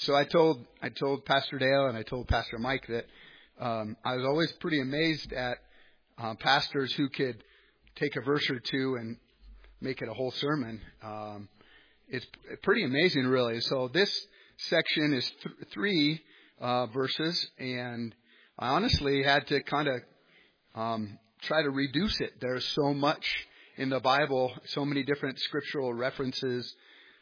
So I told Pastor Dale and I told Pastor Mike that I was always pretty amazed at pastors who could take a verse or two and make it a whole sermon. It's pretty amazing, really. So this section is three verses, and I honestly had to kind of try to reduce it. There's so much in the Bible, so many different scriptural references,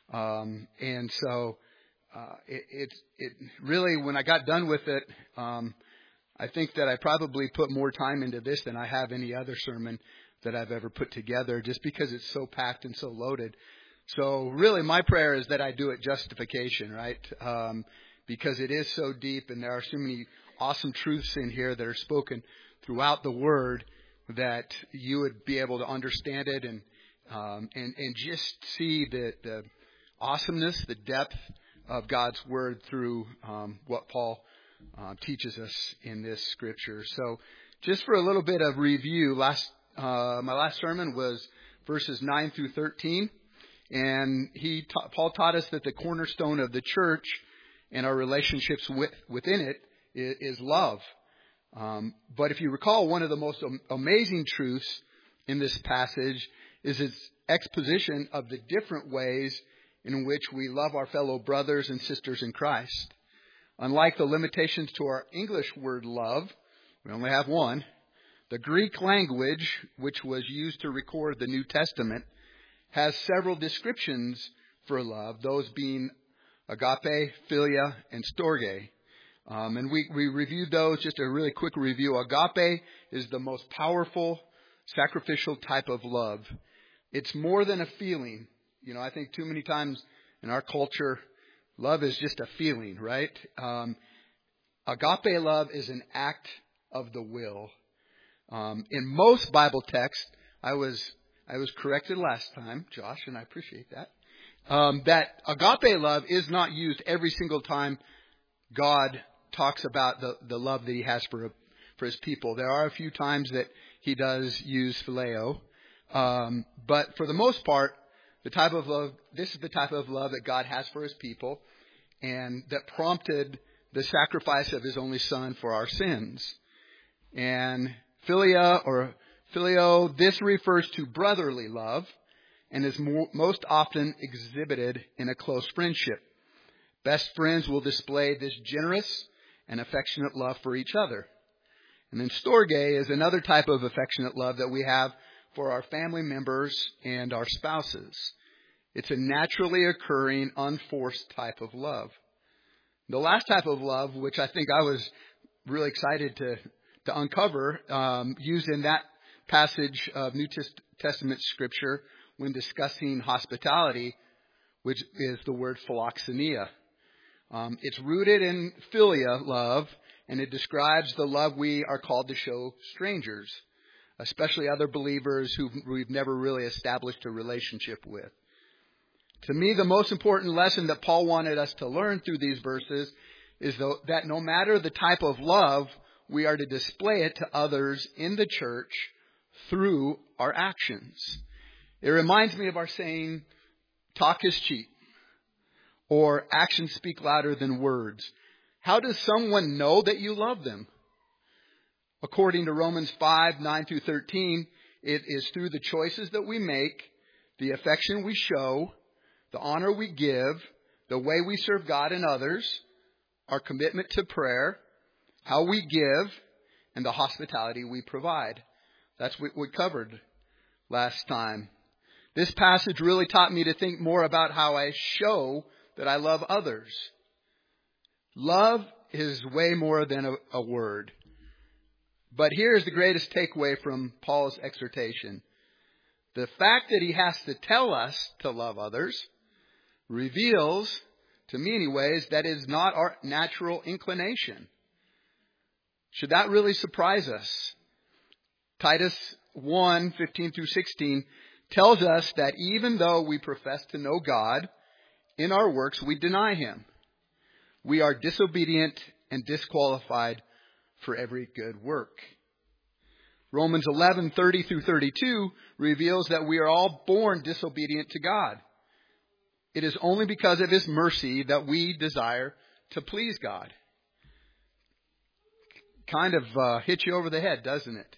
and so it really, when I got done with it, I think that I probably put more time into this than I have any other sermon that I've ever put together, just because it's so packed and so loaded. So really, my prayer is that I do it justification, right? Because it is so deep, and there are so many awesome truths in here that are spoken throughout the Word, that you would be able to understand it and just see the awesomeness, the depth of God's Word through what Paul teaches us in this Scripture. So, just for a little bit of review, my last sermon was verses 9 through 13, and Paul taught us that the cornerstone of the church and our relationships within it is love. But if you recall, one of the most amazing truths in this passage is its exposition of the different ways in which we love our fellow brothers and sisters in Christ. Unlike the limitations to our English word love, we only have one. The Greek language, which was used to record the New Testament, has several descriptions for love, those being agape, philia, and storge. And we reviewed those, just a really quick review. Agape is the most powerful, sacrificial type of love. It's more than a feeling. You know, I think too many times in our culture, love is just a feeling, right? Agape love is an act of the will. In most Bible texts, I was corrected last time, Josh, and I appreciate that. That agape love is not used every single time God talks about the love that He has for His people. There are a few times that He does use phileo, but for the most part, this is the type of love that God has for His people, and that prompted the sacrifice of His only Son for our sins. And philia or phileo, this refers to brotherly love and is most often exhibited in a close friendship. Best friends will display this generous and affectionate love for each other. And then storge is another type of affectionate love that we have for our family members and our spouses. It's a naturally occurring, unforced type of love. The last type of love, which I think I was really excited to uncover, used in that passage of New Testament Scripture when discussing hospitality, which is the word philoxenia. It's rooted in philia love, and it describes the love we are called to show strangers, especially other believers who we've never really established a relationship with. To me, the most important lesson that Paul wanted us to learn through these verses is that no matter the type of love, we are to display it to others in the church through our actions. It reminds me of our saying, talk is cheap, or actions speak louder than words. How does someone know that you love them? According to Romans 5, 9 through 13, it is through the choices that we make, the affection we show, the honor we give, the way we serve God and others, our commitment to prayer, how we give, and the hospitality we provide. That's what we covered last time. This passage really taught me to think more about how I show that I love others. Love is way more than a word. But here's the greatest takeaway from Paul's exhortation. The fact that he has to tell us to love others reveals, to me anyways, that is not our natural inclination. Should that really surprise us? Titus 1, 15 through 16 tells us that even though we profess to know God, in our works we deny Him. We are disobedient and disqualified for every good work. Romans 11, 30 through 32 reveals that we are all born disobedient to God. It is only because of His mercy that we desire to please God. Kind of hits you over the head, doesn't it?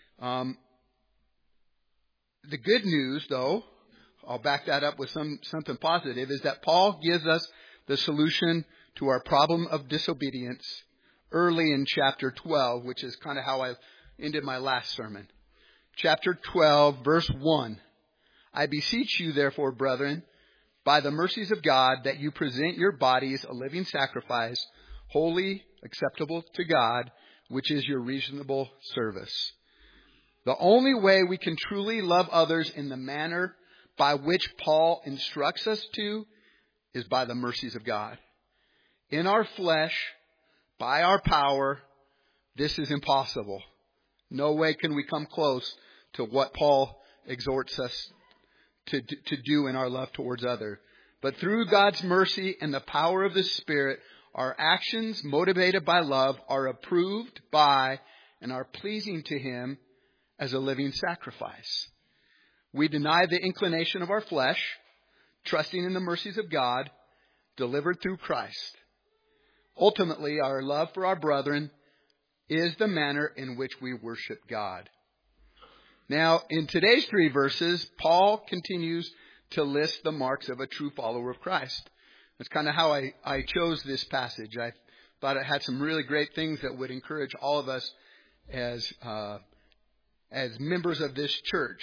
The good news, though, I'll back that up with something positive, is that Paul gives us the solution to our problem of disobedience early in chapter 12, which is kind of how I ended my last sermon. Chapter 12, verse 1. I beseech you, therefore, brethren, by the mercies of God, that you present your bodies a living sacrifice, holy, acceptable to God, which is your reasonable service. The only way we can truly love others in the manner by which Paul instructs us to is by the mercies of God. In our flesh, by our power, this is impossible. No way can we come close to what Paul exhorts us to do in our love towards others. But through God's mercy and the power of the Spirit, our actions motivated by love are approved by and are pleasing to Him as a living sacrifice. We deny the inclination of our flesh, trusting in the mercies of God, delivered through Christ. Ultimately, our love for our brethren is the manner in which we worship God. Now, in today's 3 verses, Paul continues to list the marks of a true follower of Christ. That's kind of how I chose this passage. I thought it had some really great things that would encourage all of us as members of this church.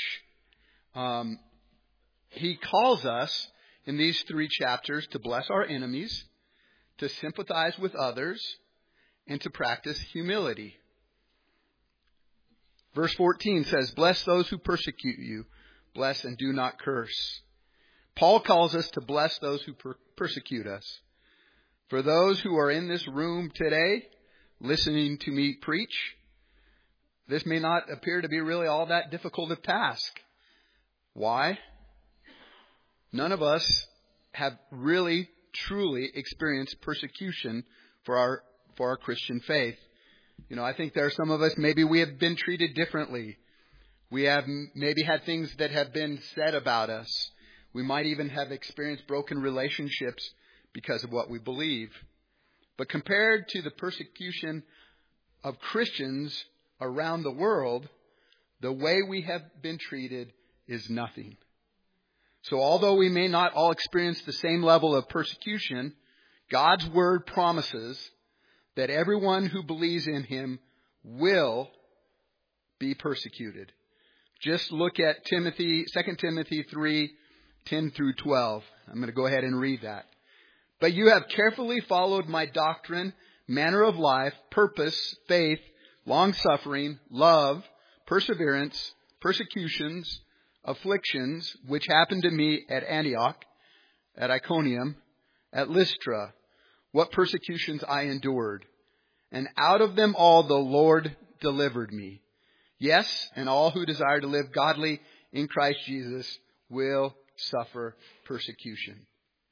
He calls us in these 3 chapters to bless our enemies, to sympathize with others, and to practice humility. Verse 14 says, bless those who persecute you. Bless and do not curse. Paul calls us to bless those who persecute us. For those who are in this room today, listening to me preach, this may not appear to be really all that difficult a task. Why? None of us have really, truly experienced persecution for our Christian faith. You know, I think there are some of us, maybe we have been treated differently. We have maybe had things that have been said about us. We might even have experienced broken relationships because of what we believe. But compared to the persecution of Christians around the world, the way we have been treated is nothing. So although we may not all experience the same level of persecution, God's Word promises that everyone who believes in Him will be persecuted. Just look at 2 Timothy 3, 10 through 12. I'm going to go ahead and read that. But you have carefully followed my doctrine, manner of life, purpose, faith, long-suffering, love, perseverance, persecutions, afflictions, which happened to me at Antioch, at Iconium, at Lystra, what persecutions I endured. And out of them all the Lord delivered me. Yes, and all who desire to live godly in Christ Jesus will suffer persecution.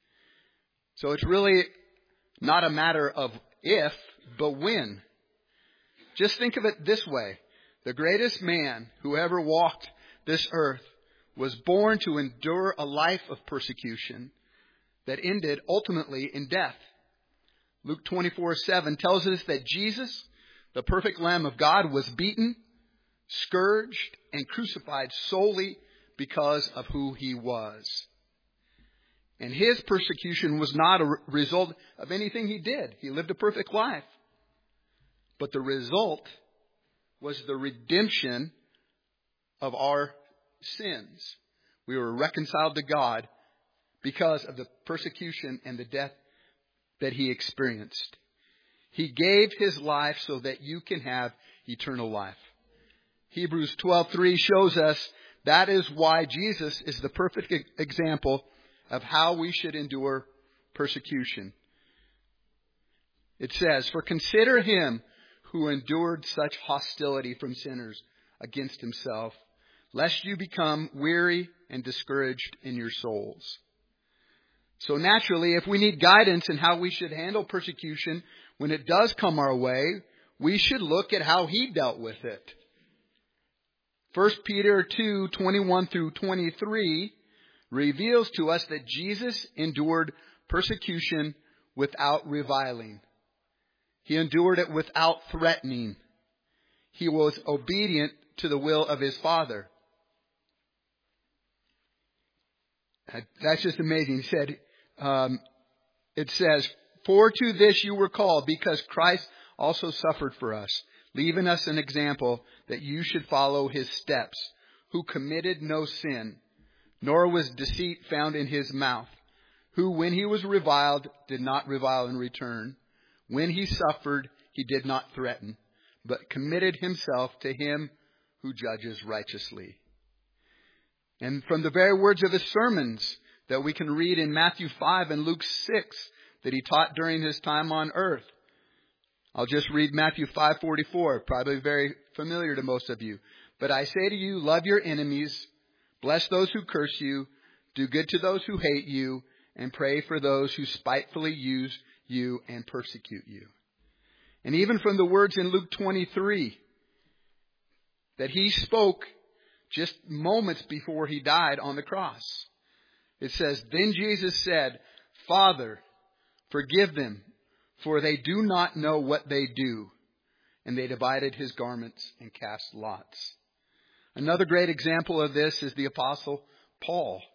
So it's really not a matter of if, but when. Just think of it this way. The greatest man who ever walked this earth was born to endure a life of persecution that ended ultimately in death. Luke 24:7 tells us that Jesus, the perfect Lamb of God, was beaten, scourged, and crucified solely because of who He was. And His persecution was not a result of anything He did. He lived a perfect life. But the result was the redemption of our sins. We were reconciled to God because of the persecution and the death that He experienced. He gave His life so that you can have eternal life. Hebrews 12:3 shows us that is why Jesus is the perfect example of how we should endure persecution. It says, for consider Him who endured such hostility from sinners against Himself, lest you become weary and discouraged in your souls. So naturally, if we need guidance in how we should handle persecution when it does come our way, we should look at how He dealt with it. 1 Peter 2:21 through 23 reveals to us that Jesus endured persecution without reviling. He endured it without threatening. He was obedient to the will of his Father. That's just amazing. He said, it says, "For to this you were called, because Christ also suffered for us, leaving us an example that you should follow his steps, who committed no sin, nor was deceit found in his mouth, who when he was reviled did not revile in return. When he suffered, he did not threaten, but committed himself to him who judges righteously." And from the very words of his sermons that we can read in Matthew 5 and Luke 6 that he taught during his time on earth. I'll just read Matthew 5:44, probably very familiar to most of you. "But I say to you, love your enemies, bless those who curse you, do good to those who hate you, and pray for those who spitefully use you and persecute you." And even from the words in Luke 23 that he spoke just moments before he died on the cross. It says, "Then Jesus said, 'Father, forgive them, for they do not know what they do.' And they divided his garments and cast lots." Another great example of this is the Apostle Paul.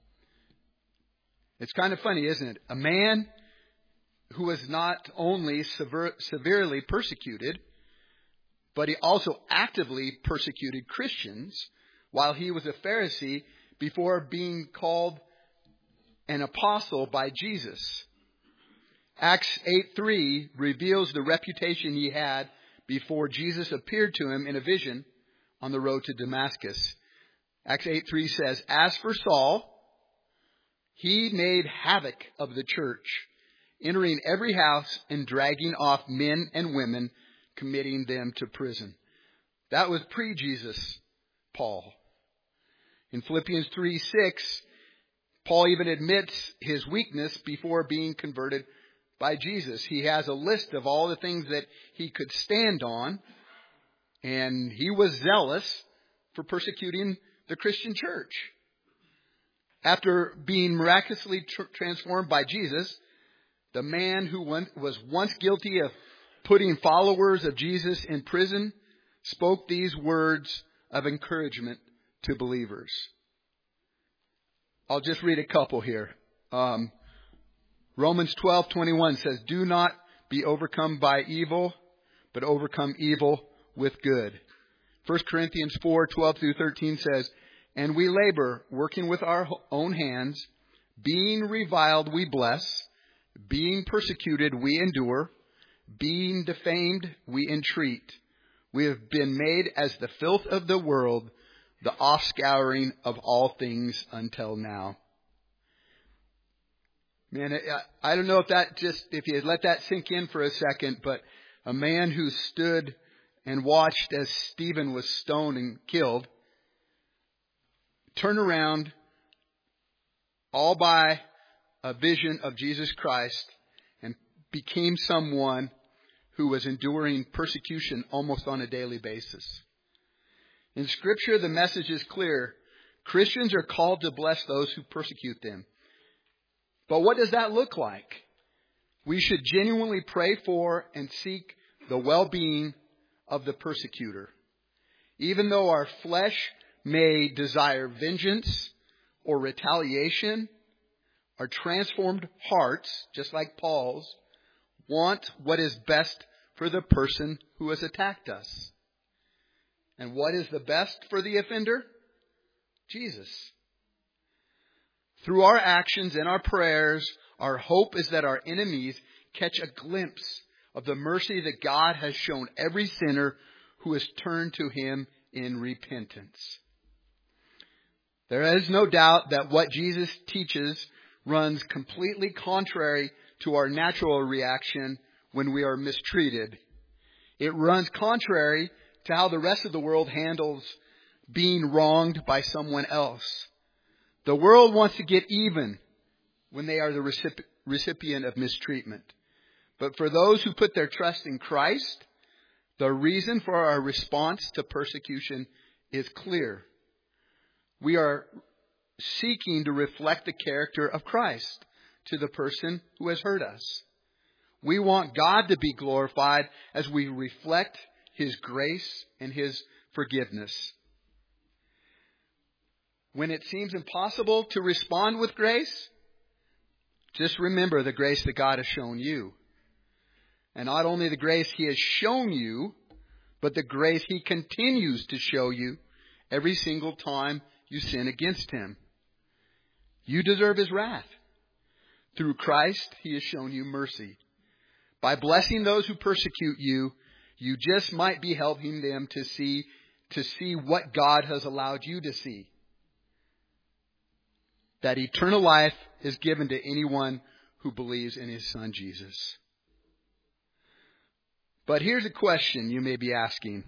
It's kind of funny, isn't it? A man who was not only severely persecuted, but he also actively persecuted Christians while he was a Pharisee before being called an apostle by Jesus. Acts 8:3 reveals the reputation he had before Jesus appeared to him in a vision on the road to Damascus. Acts 8:3 says, "As for Saul, he made havoc of the church, entering every house and dragging off men and women, committing them to prison." That was pre-Jesus Paul. In Philippians 3:6, Paul even admits his weakness before being converted by Jesus. He has a list of all the things that he could stand on, and he was zealous for persecuting the Christian church. After being miraculously transformed by Jesus, the man who was once guilty of putting followers of Jesus in prison spoke these words of encouragement to believers. I'll just read a couple here. Romans 12:21 says, "Do not be overcome by evil, but overcome evil with good." 1 Corinthians 4:12-13 says, "And we labor, working with our own hands. Being reviled, we bless. Being persecuted, we endure. Being defamed, we entreat. We have been made as the filth of the world, the offscouring of all things until now." Man, I don't know if you let that sink in for a second, but a man who stood and watched as Stephen was stoned and killed, turn around all by a vision of Jesus Christ and became someone who was enduring persecution almost on a daily basis. In Scripture, the message is clear. Christians are called to bless those who persecute them. But what does that look like? We should genuinely pray for and seek the well-being of the persecutor. Even though our flesh may desire vengeance or retaliation, our transformed hearts, just like Paul's, want what is best for the person who has attacked us. And what is the best for the offender? Jesus. Through our actions and our prayers, our hope is that our enemies catch a glimpse of the mercy that God has shown every sinner who has turned to Him in repentance. There is no doubt that what Jesus teaches runs completely contrary to our natural reaction when we are mistreated. It runs contrary to how the rest of the world handles being wronged by someone else. The world wants to get even when they are the recipient of mistreatment. But for those who put their trust in Christ, the reason for our response to persecution is clear. We are seeking to reflect the character of Christ to the person who has hurt us. We want God to be glorified as we reflect His grace and His forgiveness. When it seems impossible to respond with grace, just remember the grace that God has shown you. And not only the grace He has shown you, but the grace He continues to show you every single time you sin against Him. You deserve His wrath. Through Christ, He has shown you mercy. By blessing those who persecute you, you just might be helping them to see what God has allowed you to see. That eternal life is given to anyone who believes in His Son Jesus. But here's a question you may be asking.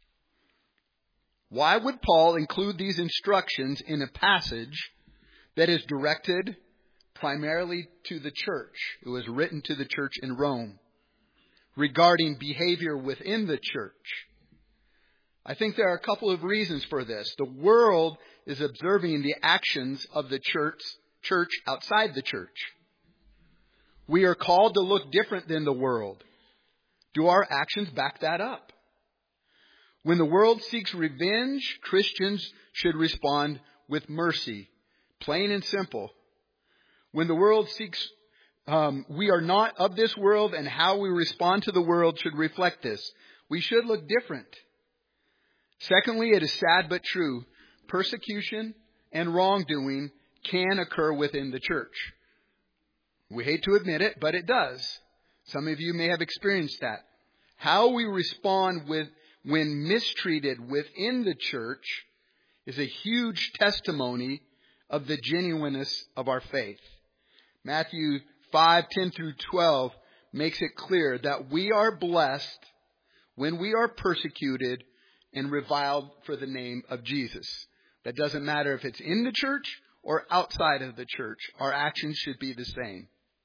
Why would Paul include these instructions in a passage that is directed primarily to the church? It was written to the church in Rome regarding behavior within the church. I think there are a couple of reasons for this. The world is observing the actions of the church outside the church. We are called to look different than the world. Do our actions back that up? When the world seeks revenge, Christians should respond with mercy. Plain and simple. When the world seeks, we are not of this world, and how we respond to the world should reflect this. We should look different. Secondly, it is sad but true. Persecution and wrongdoing can occur within the church. We hate to admit it, but it does. Some of you may have experienced that. How we respond when mistreated within the church is a huge testimony of the genuineness of our faith. Matthew 5:10 through 12 makes it clear that we are blessed when we are persecuted and reviled for the name of Jesus. That doesn't matter if it's in the church or outside of the church. Our actions should be the same.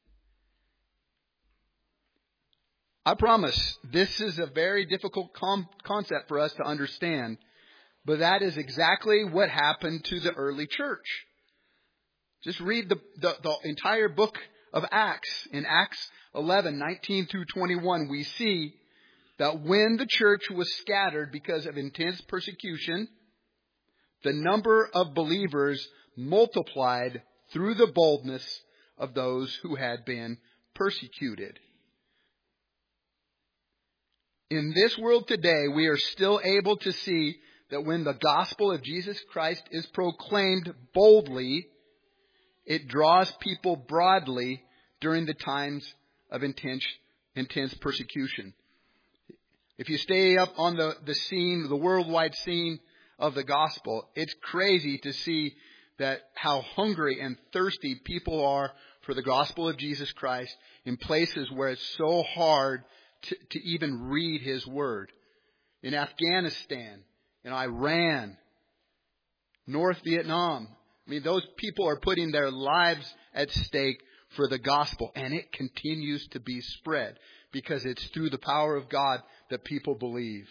I promise this is a very difficult concept for us to understand, but that is exactly what happened to the early church. Just read the entire book of Acts. In Acts 11:19 through 21, we see that when the church was scattered because of intense persecution, the number of believers multiplied through the boldness of those who had been persecuted. In this world today, we are still able to see that when the gospel of Jesus Christ is proclaimed boldly, it draws people broadly during the times of intense persecution. If you stay up on the scene, the worldwide scene of the gospel, it's crazy to see that how hungry and thirsty people are for the gospel of Jesus Christ in places where it's so hard to even read His word. In Afghanistan, in Iran, North Vietnam. I mean, those people are putting their lives at stake for the gospel, and it continues to be spread because it's through the power of God that people believe.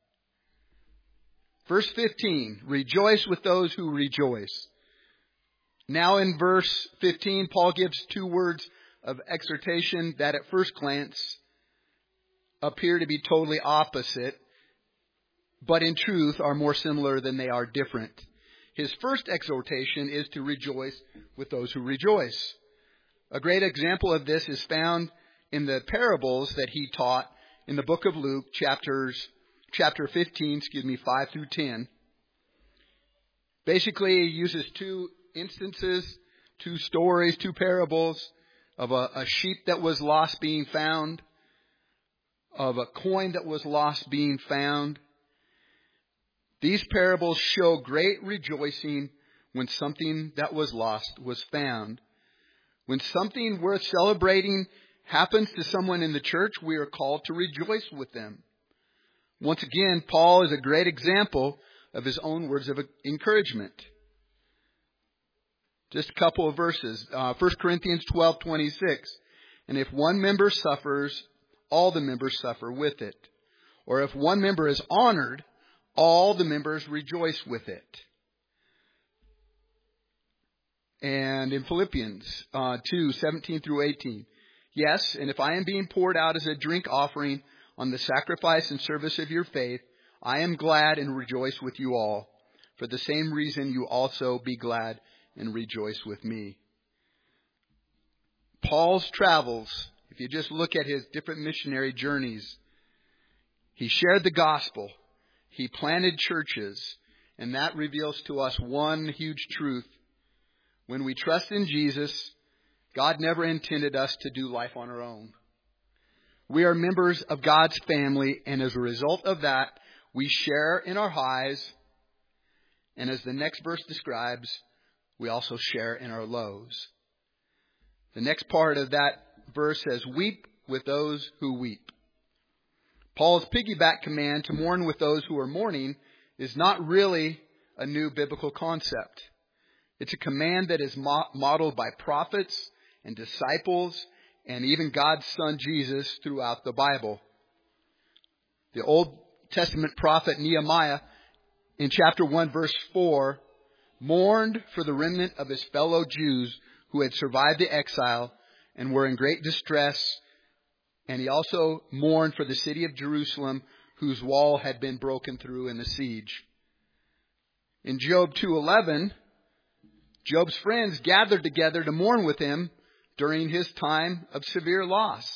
Verse 15, rejoice with those who rejoice. Now in verse 15, Paul gives two words of exhortation that at first glance appear to be totally opposite, but in truth are more similar than they are different. His first exhortation is to rejoice with those who rejoice. A great example of this is found in the parables that he taught in the book of Luke, chapter 15, 5 through 10. Basically, he uses two instances, two stories, two parables of a sheep that was lost being found, of a coin that was lost being found. These parables show great rejoicing when something that was lost was found. When something worth celebrating happens to someone in the church, we are called to rejoice with them. Once again, Paul is a great example of his own words of encouragement. Just a couple of verses. 1 Corinthians 12:26. And if one member suffers, all the members suffer with it. Or if one member is honored, all the members rejoice with it. And in Philippians 2:17 through 18. Yes, and if I am being poured out as a drink offering on the sacrifice and service of your faith, I am glad and rejoice with you all. For the same reason, you also be glad and rejoice with me. Paul's travels, if you just look at his different missionary journeys, he shared the gospel. He planted churches. And that reveals to us one huge truth. When we trust in Jesus, God never intended us to do life on our own. We are members of God's family, and as a result of that, we share in our highs. And as the next verse describes, we also share in our lows. The next part of that verse says, weep with those who weep. Paul's piggyback command to mourn with those who are mourning is not really a new biblical concept. It's a command that is modeled by prophets and disciples and even God's Son Jesus throughout the Bible. The Old Testament prophet Nehemiah in chapter 1 verse 4 mourned for the remnant of his fellow Jews who had survived the exile and were in great distress. And he also mourned for the city of Jerusalem, whose wall had been broken through in the siege. In Job 2:11, Job's friends gathered together to mourn with him during his time of severe loss.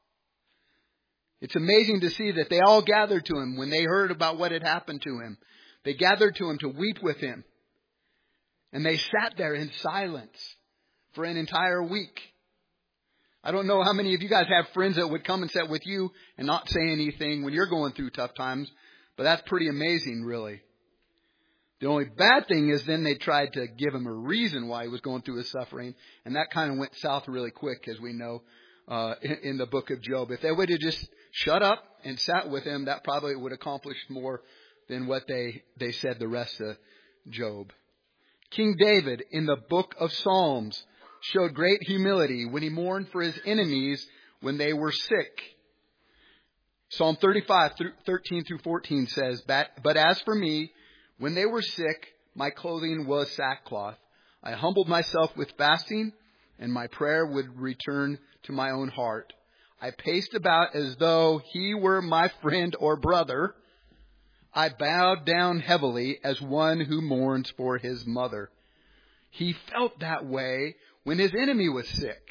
It's amazing to see that they all gathered to him when they heard about what had happened to him. They gathered to him to weep with him. And they sat there in silence for an entire week. I don't know how many of you guys have friends that would come and sit with you and not say anything when you're going through tough times, but that's pretty amazing, really. The only bad thing is then they tried to give him a reason why he was going through his suffering, and that kind of went south really quick, as we know in the book of Job. If they would have just shut up and sat with him, that probably would have accomplished more than what they said the rest of Job. King David in the book of Psalms showed great humility when he mourned for his enemies when they were sick. Psalm 35, 13 through 14 says, But as for me, when they were sick, my clothing was sackcloth. I humbled myself with fasting, and my prayer would return to my own heart. I paced about as though he were my friend or brother. I bowed down heavily as one who mourns for his mother. He felt that way when his enemy was sick.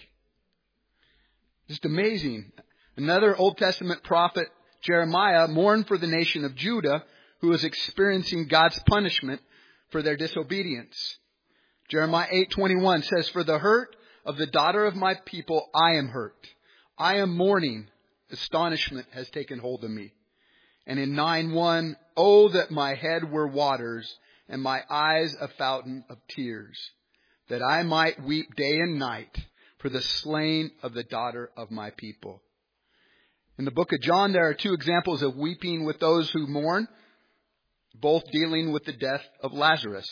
Just amazing. Another Old Testament prophet, Jeremiah, mourned for the nation of Judah, who was experiencing God's punishment for their disobedience. Jeremiah 8:21 says, For the hurt of the daughter of my people, I am hurt. I am mourning. Astonishment has taken hold of me. And in 9:1, Oh, that my head were waters and my eyes a fountain of tears, that I might weep day and night for the slain of the daughter of my people. In the book of John, there are two examples of weeping with those who mourn, both dealing with the death of Lazarus.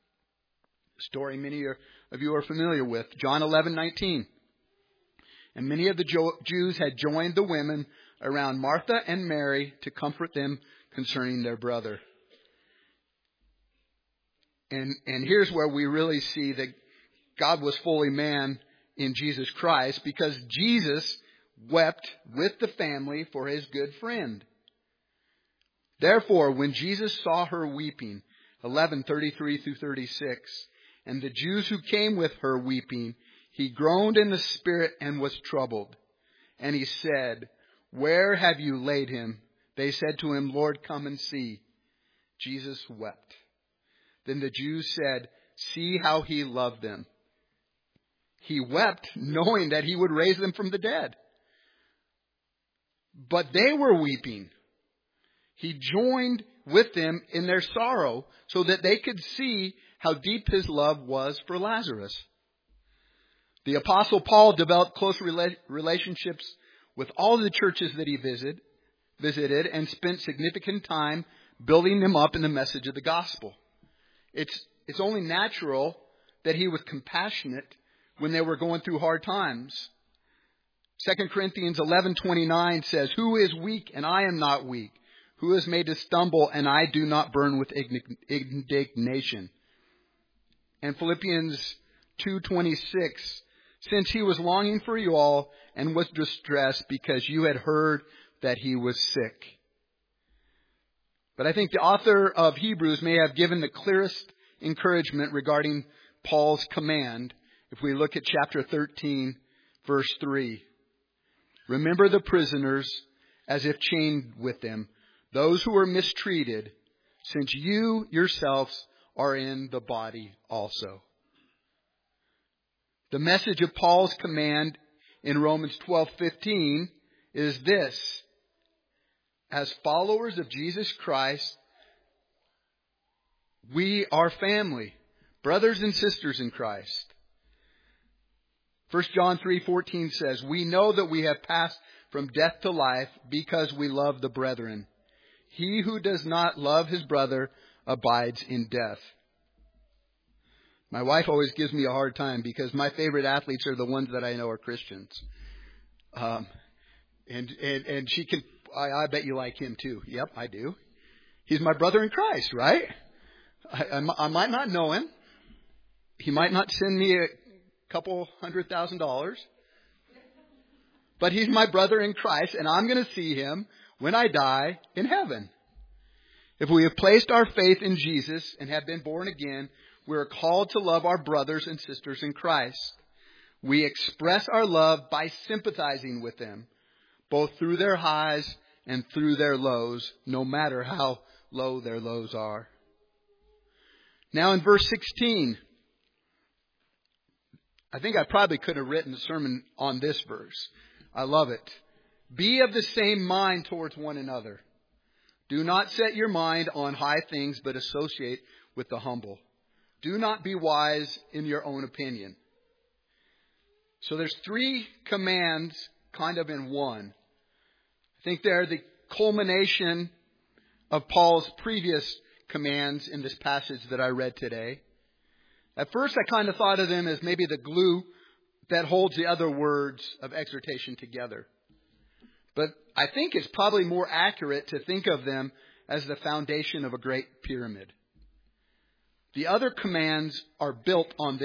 A story many of you are familiar with. John 11:19. And many of the Jews had joined the women around Martha and Mary to comfort them concerning their brother. And here's where we really see that God was fully man in Jesus Christ, because Jesus wept with the family for his good friend. Therefore, when Jesus saw her weeping, 11:33 through 36, and the Jews who came with her weeping, he groaned in the spirit and was troubled. And he said, Where have you laid him? They said to him, Lord, come and see. Jesus wept. Then the Jews said, See how he loved them. He wept knowing that he would raise them from the dead. But they were weeping. He joined with them in their sorrow so that they could see how deep his love was for Lazarus. The Apostle Paul developed close relationships with all the churches that he visited and spent significant time building them up in the message of the gospel. It's only natural that he was compassionate when they were going through hard times. 2 Corinthians 11:29 says, Who is weak and I am not weak? Who is made to stumble and I do not burn with indignation? And Philippians 2:26 since he was longing for you all and was distressed because you had heard that he was sick. But I think the author of Hebrews may have given the clearest encouragement regarding Paul's command if we look at chapter 13, verse 3. Remember the prisoners as if chained with them, those who were mistreated, since you yourselves are in the body also. The message of Paul's command in Romans 12:15 is this: as followers of Jesus Christ, we are family, brothers and sisters in Christ. 1 John 3:14 says, we know that we have passed from death to life because we love the brethren. He who does not love his brother abides in death. My wife always gives me a hard time because my favorite athletes are the ones that I know are Christians. And she can, I bet you like him too. Yep, I do. He's my brother in Christ, right? I might not know him. He might not send me a couple $100,000. But he's my brother in Christ, and I'm going to see him when I die in heaven. If we have placed our faith in Jesus and have been born again, we are called to love our brothers and sisters in Christ. We express our love by sympathizing with them, both through their highs and through their lows, no matter how low their lows are. Now in verse 16, I think I probably could have written a sermon on this verse. I love it. Be of the same mind towards one another. Do not set your mind on high things, but associate with the humble. Do not be wise in your own opinion. So there's three commands kind of in one. I think they're the culmination of Paul's previous commands in this passage that I read today. At first, I kind of thought of them as maybe the glue that holds the other words of exhortation together. But I think it's probably more accurate to think of them as the foundation of a great pyramid. The other commands are built on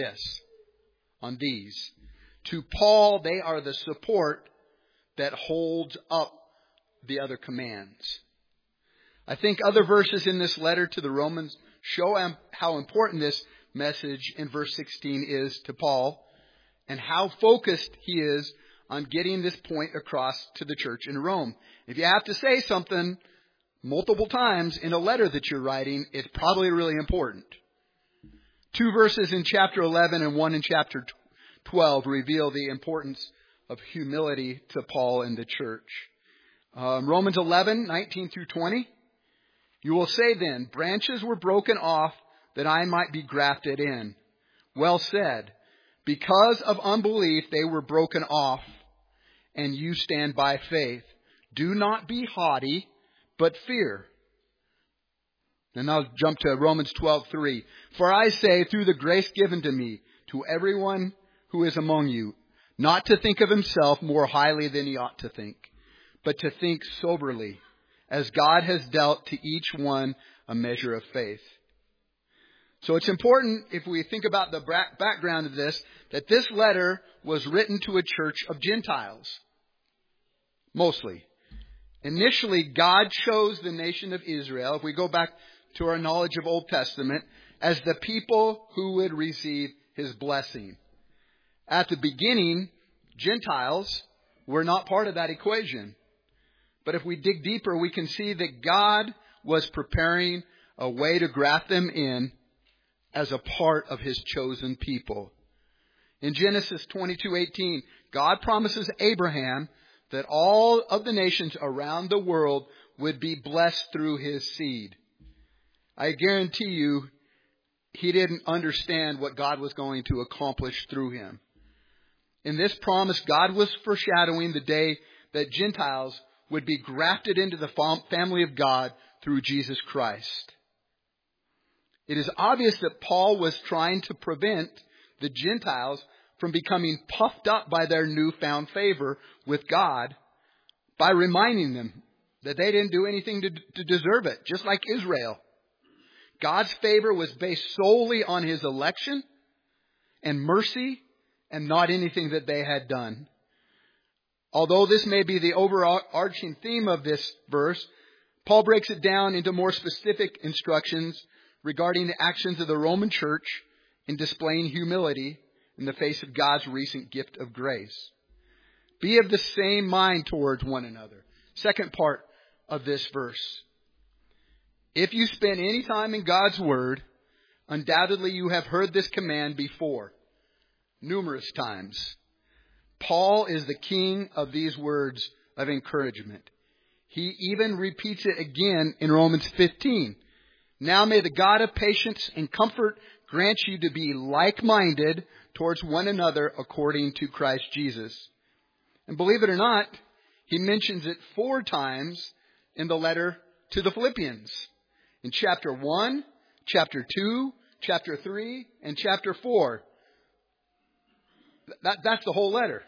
these. To Paul, they are the support that holds up the other commands. I think other verses in this letter to the Romans show how important this message in verse 16 is to Paul and how focused he is on getting this point across to the church in Rome. If you have to say something multiple times in a letter that you're writing, it's probably really important. 2 verses in chapter 11 and 1 in chapter 12 reveal the importance of humility to Paul and the church. Romans 11, 19 through 20. You will say then, branches were broken off that I might be grafted in. Well said. Because of unbelief they were broken off, and you stand by faith. Do not be haughty, but fear. And I'll jump to Romans 12:3. For I say, through the grace given to me, to everyone who is among you, not to think of himself more highly than he ought to think, but to think soberly, as God has dealt to each one a measure of faith. So it's important, if we think about the background of this, that this letter was written to a church of Gentiles. Mostly. Initially, God chose the nation of Israel, if we go back to our knowledge of Old Testament, as the people who would receive His blessing. At the beginning, Gentiles were not part of that equation. But if we dig deeper, we can see that God was preparing a way to graft them in as a part of His chosen people. In Genesis 22:18, God promises Abraham that all of the nations around the world would be blessed through his seed. I guarantee you, he didn't understand what God was going to accomplish through him. In this promise, God was foreshadowing the day that Gentiles would be grafted into the family of God through Jesus Christ. It is obvious that Paul was trying to prevent the Gentiles from becoming puffed up by their newfound favor with God by reminding them that they didn't do anything to deserve it, just like Israel. God's favor was based solely on His election and mercy and not anything that they had done. Although this may be the overarching theme of this verse, Paul breaks it down into more specific instructions regarding the actions of the Roman church in displaying humility in the face of God's recent gift of grace. Be of the same mind towards one another. Second part of this verse. If you spend any time in God's Word, undoubtedly you have heard this command before, numerous times. Paul is the king of these words of encouragement. He even repeats it again in Romans 15. Now may the God of patience and comfort grant you to be like-minded towards one another according to Christ Jesus. And believe it or not, he mentions it 4 times in the letter to the Philippians. In chapter 1, chapter 2, chapter 3, and chapter 4. That's the whole letter.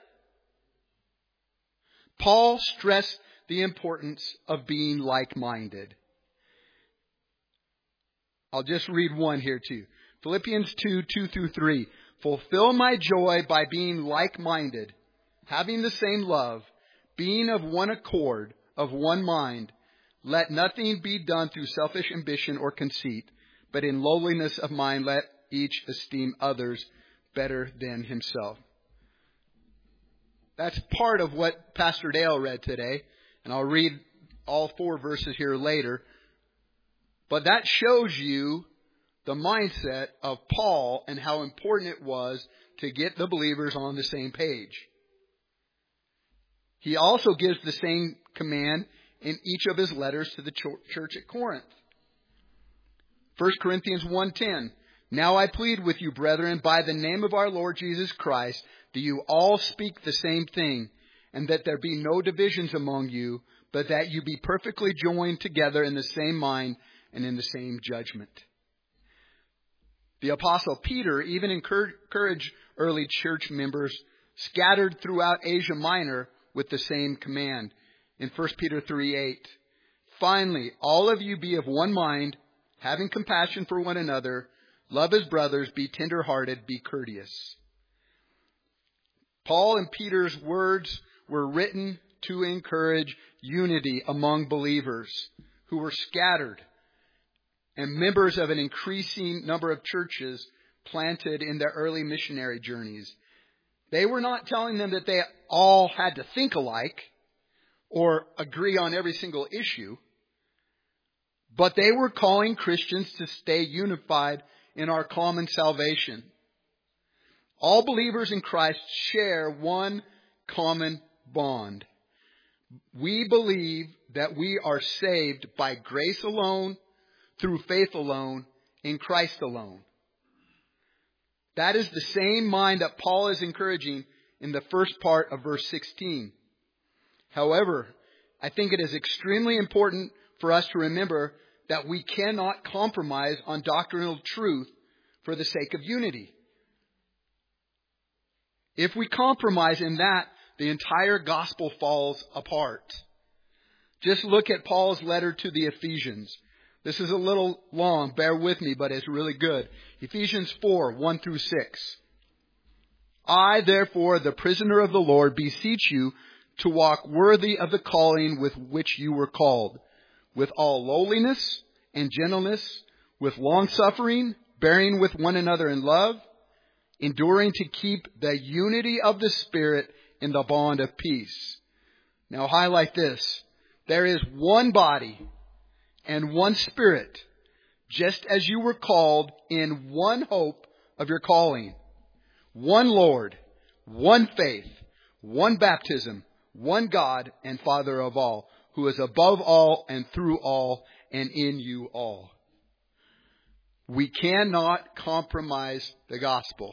Paul stressed the importance of being like-minded. I'll just read one here too. Philippians 2, 2 through 3. Fulfill my joy by being like-minded, having the same love, being of one accord, of one mind. Let nothing be done through selfish ambition or conceit, but in lowliness of mind let each esteem others better than himself. That's part of what Pastor Dale read today, and I'll read all 4 verses here later. But that shows you the mindset of Paul and how important it was to get the believers on the same page. He also gives the same command in each of his letters to the church at Corinth. 1 Corinthians 1:10. Now I plead with you, brethren, by the name of our Lord Jesus Christ, that you all speak the same thing, and that there be no divisions among you, but that you be perfectly joined together in the same mind and in the same judgment. The Apostle Peter even encouraged early church members scattered throughout Asia Minor with the same command in 1 Peter 3:8. Finally, all of you be of one mind, having compassion for one another, love as brothers, be tender-hearted, be courteous. Paul and Peter's words were written to encourage unity among believers who were scattered and members of an increasing number of churches planted in their early missionary journeys. They were not telling them that they all had to think alike or agree on every single issue, but they were calling Christians to stay unified in our common salvation. All believers in Christ share one common bond. We believe that we are saved by grace alone, through faith alone, in Christ alone. That is the same mind that Paul is encouraging in the first part of verse 16. However, I think it is extremely important for us to remember that we cannot compromise on doctrinal truth for the sake of unity. If we compromise in that, the entire gospel falls apart. Just look at Paul's letter to the Ephesians. This is a little long, bear with me, but it's really good. Ephesians 4, 1 through 6. I, therefore, the prisoner of the Lord, beseech you to walk worthy of the calling with which you were called, with all lowliness and gentleness, with long-suffering, bearing with one another in love, enduring to keep the unity of the Spirit in the bond of peace. Now highlight this. There is one body and one Spirit, just as you were called in one hope of your calling. One Lord, one faith, one baptism, one God and Father of all, who is above all and through all and in you all. We cannot compromise the gospel.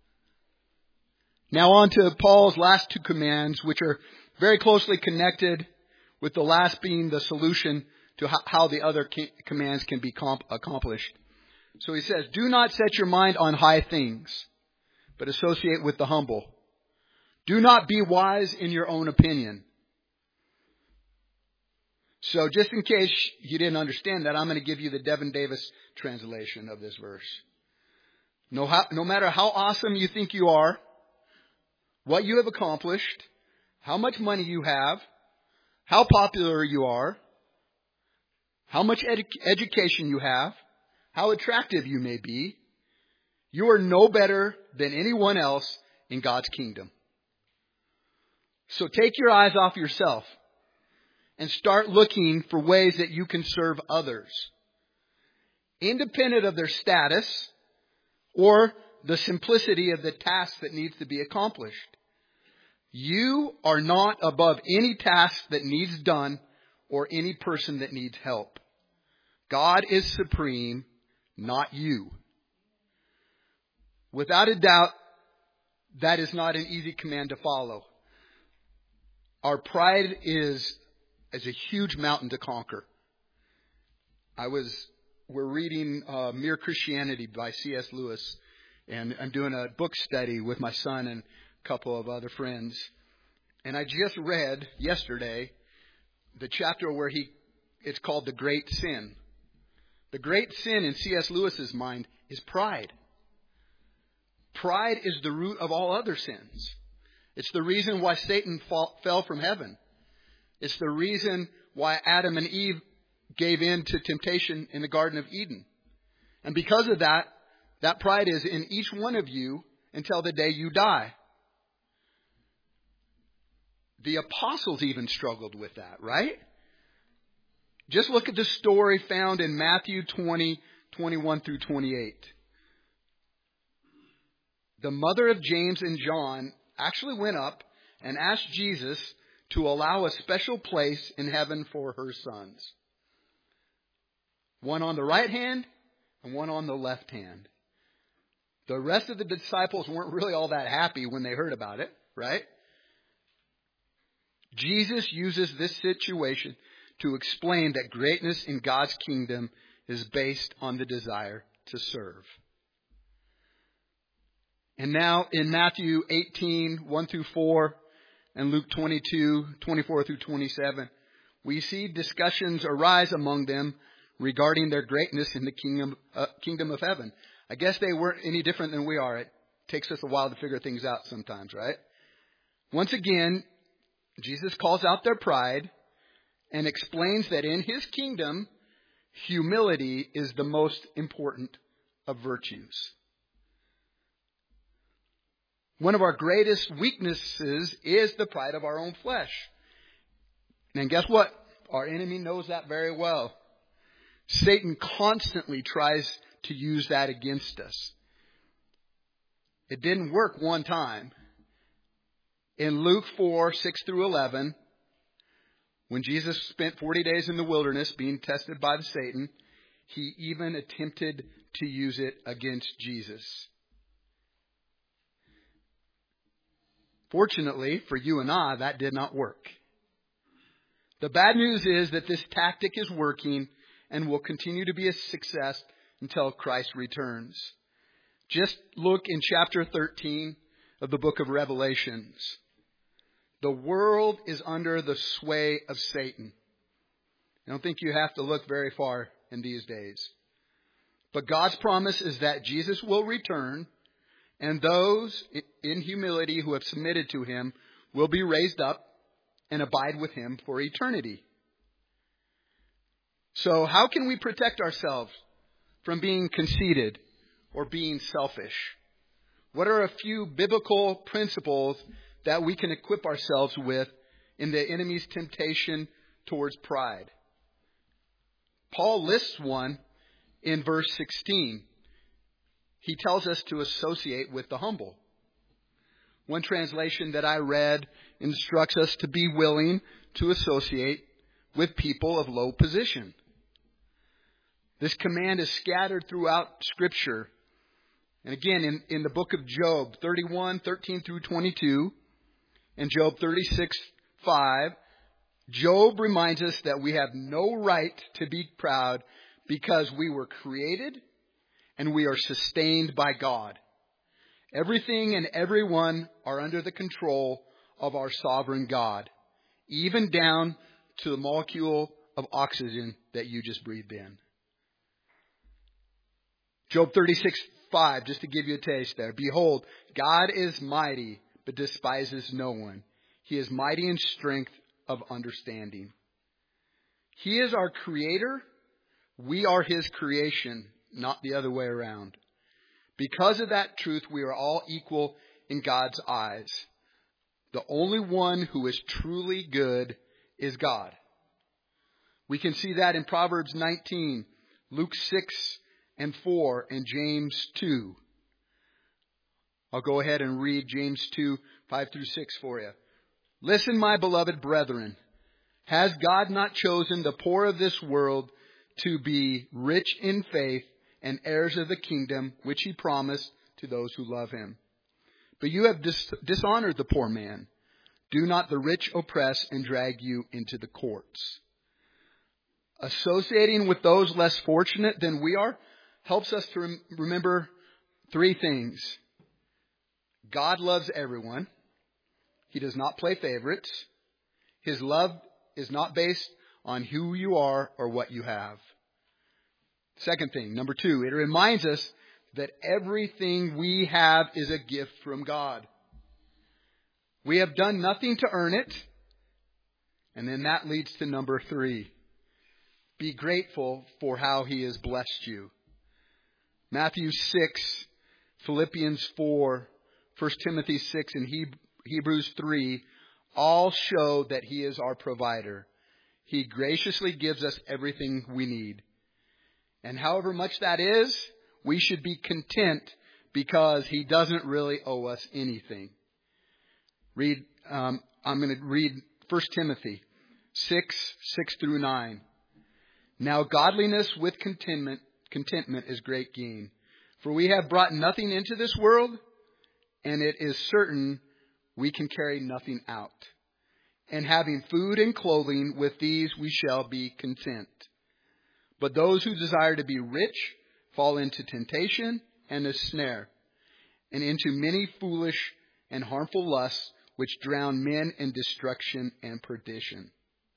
Now on to Paul's last 2 commands, which are very closely connected, with the last being the solution to how the other commands can be accomplished. So he says, do not set your mind on high things, but associate with the humble. Do not be wise in your own opinion. So just in case you didn't understand that, I'm going to give you the Devin Davis translation of this verse. No matter how awesome you think you are, what you have accomplished, how much money you have, how popular you are, how much education you have, how attractive you may be. You are no better than anyone else in God's kingdom. So take your eyes off yourself and start looking for ways that you can serve others, independent of their status or the simplicity of the task that needs to be accomplished. You are not above any task that needs done or any person that needs help. God is supreme, not you. Without a doubt, that is not an easy command to follow. Our pride is a huge mountain to conquer. We're reading Mere Christianity by C.S. Lewis, and I'm doing a book study with my son and a couple of other friends. And I just read yesterday the chapter where it's called The Great Sin. The great sin in C.S. Lewis's mind is pride. Pride is the root of all other sins. It's the reason why Satan fell from heaven. It's the reason why Adam and Eve gave in to temptation in the Garden of Eden. And because of that, that pride is in each one of you until the day you die. The apostles even struggled with that, right? Just look at the story found in Matthew 20, 21 through 28. The mother of James and John actually went up and asked Jesus to allow a special place in heaven for her sons. One on the right hand and one on the left hand. The rest of the disciples weren't really all that happy when they heard about it, right? Jesus uses this situation to explain that greatness in God's kingdom is based on the desire to serve. And now in Matthew 18, 1 through 4, and Luke 22, 24 through 27, we see discussions arise among them regarding their greatness in the kingdom of heaven. I guess they weren't any different than we are. It takes us a while to figure things out sometimes, right? Once again, Jesus calls out their pride and explains that in his kingdom, humility is the most important of virtues. One of our greatest weaknesses is the pride of our own flesh. And guess what? Our enemy knows that very well. Satan constantly tries to use that against us. It didn't work one time. In Luke 4, 6 through 11, when Jesus spent 40 days in the wilderness being tested by Satan, he even attempted to use it against Jesus. Fortunately for you and I, that did not work. The bad news is that this tactic is working and will continue to be a success until Christ returns. Just look in chapter 13 of the book of Revelations. The world is under the sway of Satan. I don't think you have to look very far in these days. But God's promise is that Jesus will return, and those in humility who have submitted to him will be raised up and abide with him for eternity. So how can we protect ourselves from being conceited or being selfish? What are a few biblical principles that we can equip ourselves with in the enemy's temptation towards pride? Paul lists one in verse 16. He tells us to associate with the humble. One translation that I read instructs us to be willing to associate with people of low position. This command is scattered throughout Scripture. And again, in the book of Job 31, 13 through 22, and Job 36, 5, Job reminds us that we have no right to be proud because we were created and we are sustained by God. Everything and everyone are under the control of our sovereign God, even down to the molecule of oxygen that you just breathed in. Job 36, 5, just to give you a taste there. Behold, God is mighty, but despises no one. He is mighty in strength of understanding. He is our creator. We are his creation, not the other way around. Because of that truth, we are all equal in God's eyes. The only one who is truly good is God. We can see that in Proverbs 19, Luke 6 and 4, and James 2. I'll go ahead and read James 2, 5 through 6 for you. Listen, my beloved brethren. Has God not chosen the poor of this world to be rich in faith and heirs of the kingdom which he promised to those who love him? But you have dishonored the poor man. Do not the rich oppress and drag you into the courts? Associating with those less fortunate than we are helps us to remember three things. God loves everyone. He does not play favorites. His love is not based on who you are or what you have. Second thing, number 2, it reminds us that everything we have is a gift from God. We have done nothing to earn it. And then that leads to number 3. Be grateful for how he has blessed you. Matthew 6, Philippians 4, 1 Timothy 6, and Hebrews 3 all show that he is our provider. He graciously gives us everything we need. And however much that is, we should be content because he doesn't really owe us anything. I'm going to read 1 Timothy 6 through 9. Now godliness with contentment is great gain. For we have brought nothing into this world, and it is certain we can carry nothing out. And having food and clothing, with these we shall be content. But those who desire to be rich fall into temptation and a snare, and into many foolish and harmful lusts, which drown men in destruction and perdition.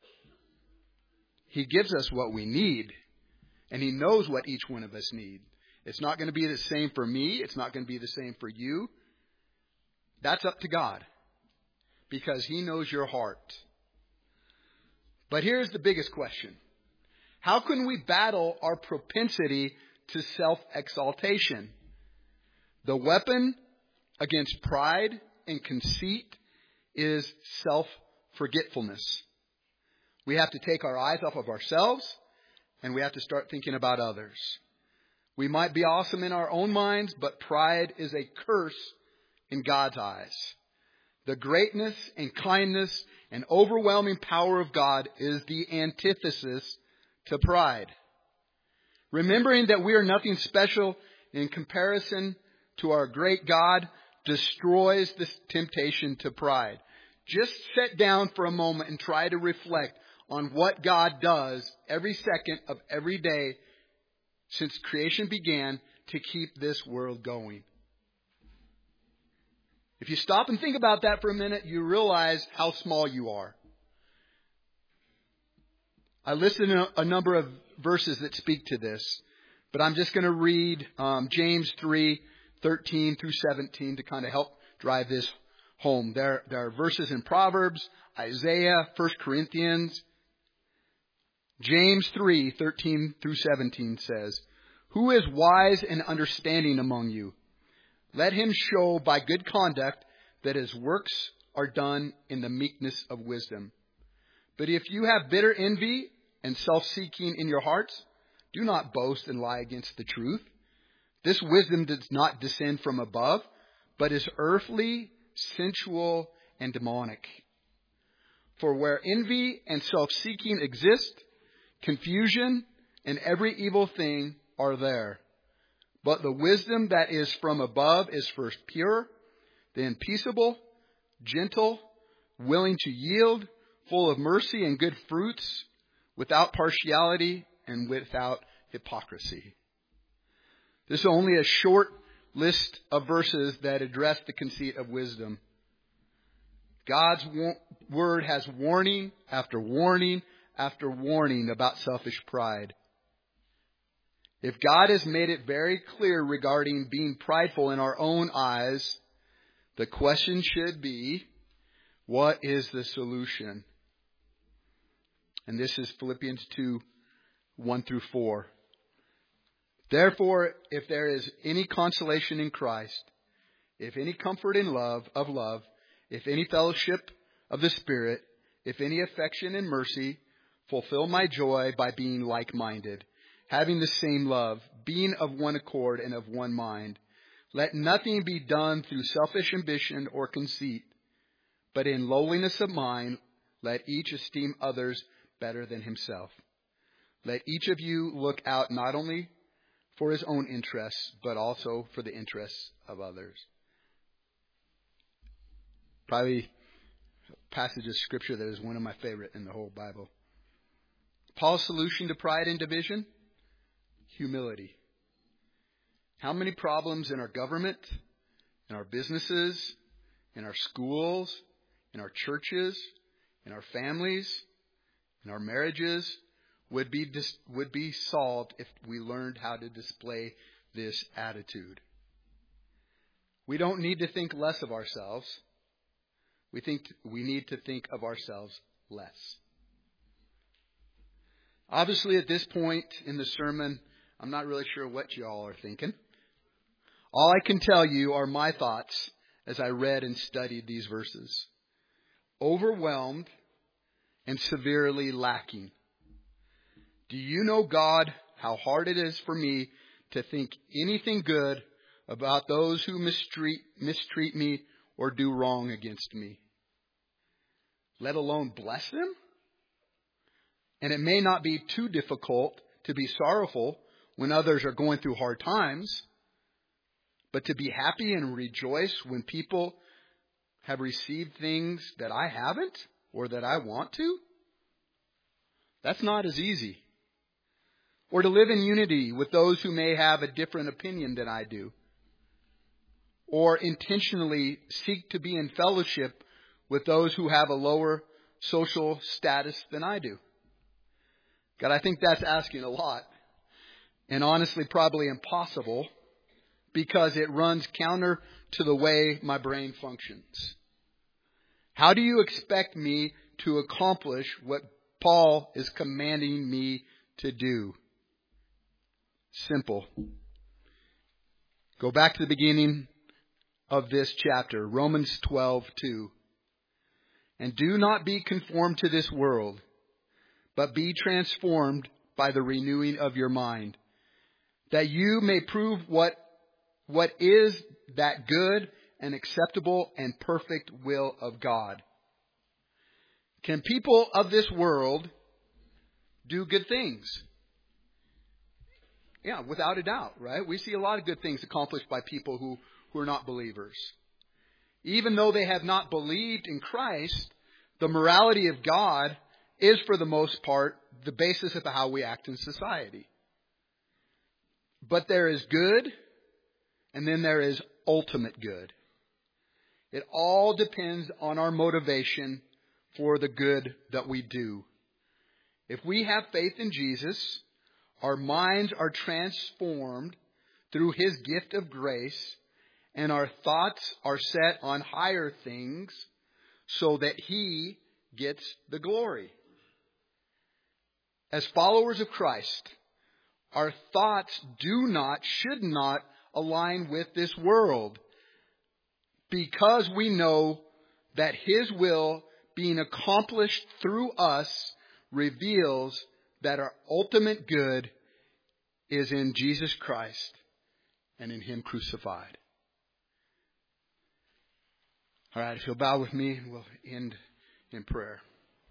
He gives us what we need, and he knows what each one of us need. It's not going to be the same for me. It's not going to be the same for you. That's up to God, because he knows your heart. But here's the biggest question. How can we battle our propensity to self-exaltation? The weapon against pride and conceit is self-forgetfulness. We have to take our eyes off of ourselves, and we have to start thinking about others. We might be awesome in our own minds, but pride is a curse in God's eyes. The greatness and kindness and overwhelming power of God is the antithesis to pride. Remembering that we are nothing special in comparison to our great God destroys this temptation to pride. Just sit down for a moment and try to reflect on what God does every second of every day since creation began to keep this world going. If you stop and think about that for a minute, you realize how small you are. I listed a number of verses that speak to this, but I'm just going to read James 3, 13 through 17 to kind of help drive this home. There are verses in Proverbs, Isaiah, 1 Corinthians. James 3, 13 through 17 says, Who is wise and understanding among you? Let him show by good conduct that his works are done in the meekness of wisdom. But if you have bitter envy and self-seeking in your hearts, do not boast and lie against the truth. This wisdom does not descend from above, but is earthly, sensual, and demonic. For where envy and self-seeking exist, confusion and every evil thing are there. But the wisdom that is from above is first pure, then peaceable, gentle, willing to yield, full of mercy and good fruits, without partiality and without hypocrisy. This is only a short list of verses that address the conceit of wisdom. God's word has warning after warning after warning about selfish pride. If God has made it very clear regarding being prideful in our own eyes, The question should be, what is the solution? And this is Philippians 2, 1 through 4. Therefore, if there is any consolation in Christ, if any comfort in love, if any fellowship of the Spirit, if any affection and mercy, fulfill my joy by being like-minded, having the same love, being of one accord and of one mind. Let nothing be done through selfish ambition or conceit, but in lowliness of mind, let each esteem others better than himself. Let each of you look out not only for his own interests, but also for the interests of others. Probably a passage of Scripture that is one of my favorite in the whole Bible. Paul's solution to pride and division? Humility. How many problems in our government, in our businesses, in our schools, in our churches, in our families, in our marriages would be solved if we learned how to display this attitude. We don't need to think less of ourselves. We need to think of ourselves less. Obviously, at this point in the sermon, I'm not really sure what y'all are thinking. All I can tell you are my thoughts as I read and studied these verses. Overwhelmed and severely lacking. Do you know, God, how hard it is for me to think anything good about those who mistreat me or do wrong against me? Let alone bless them? And it may not be too difficult to be sorrowful when others are going through hard times, but to be happy and rejoice when people have received things that I haven't or that I want to? That's not as easy. Or to live in unity with those who may have a different opinion than I do. Or intentionally seek to be in fellowship with those who have a lower social status than I do. God, I think that's asking a lot. And honestly, probably impossible, because it runs counter to the way my brain functions. How do you expect me to accomplish what Paul is commanding me to do? Simple. Go back to the beginning of this chapter, Romans 12:2. And do not be conformed to this world, but be transformed by the renewing of your mind, that you may prove what is that good and acceptable and perfect will of God. Can people of this world do good things? Yeah, without a doubt, right? We see a lot of good things accomplished by people who are not believers. Even though they have not believed in Christ, the morality of God is, for the most part, the basis of how we act in society. But there is good, and then there is ultimate good. It all depends on our motivation for the good that we do. If we have faith in Jesus, our minds are transformed through His gift of grace, and our thoughts are set on higher things so that He gets the glory. As followers of Christ, our thoughts should not align with this world, because we know that His will being accomplished through us reveals that our ultimate good is in Jesus Christ and in Him crucified. All right, if you'll bow with me, we'll end in prayer.